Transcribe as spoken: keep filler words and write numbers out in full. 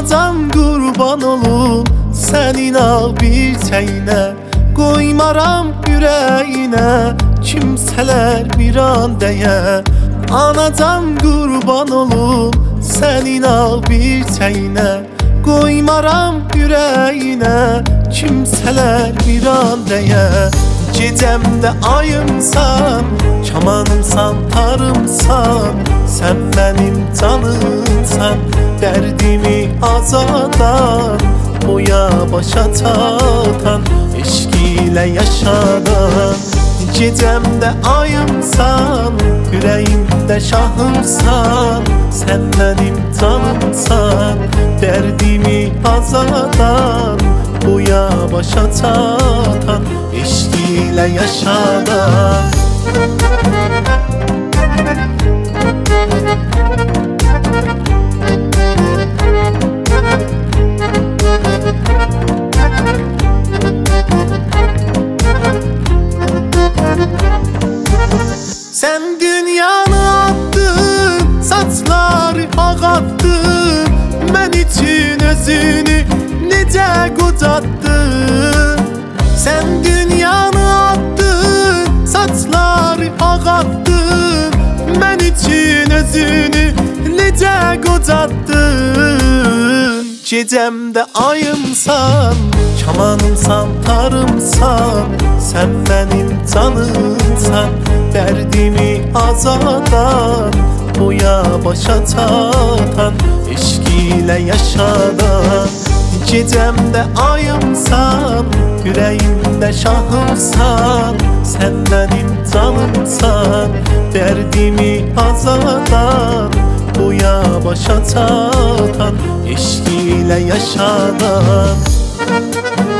Anacan qurban olum sənin ağ bir çəyinə, qoymaram ürəyinə kimsələr bir an dəyə. Anacan qurban olum sənin ağ bir çəyinə, qoymaram ürəyinə kimsələr bir an dəyə. Gecəmdə ayımsan, kamanımsan, tarımsan, sən mənim canımsan, dərdimi azadan, boya başa çatan, eşq ilə yaşadan. Gecəmdə ayımsan, ürəyimdə şahımsan, sən mənim canımsan, dərdimi azadan, boya başa çatan, eşq ilə yaşadan. Sən dünyanı attın, saçları ağartdın, mən üçün özünü necə qocatdın. Sən dünyanı attın, saçları ağartdın, mən üçün özünü necə qocatdın. Gecəmdə ayımsan, kamanımsan, tarımsan, sən mənim canımsan, dərdimi azadan, boya başa çatan, eşq ilə yaşadan. Gecəmdə ayımsan, ürəyimdə şahımsan, sən mənim canımsan, dərdimi azadan, boya başa çatan, eşq ilə yaşadan.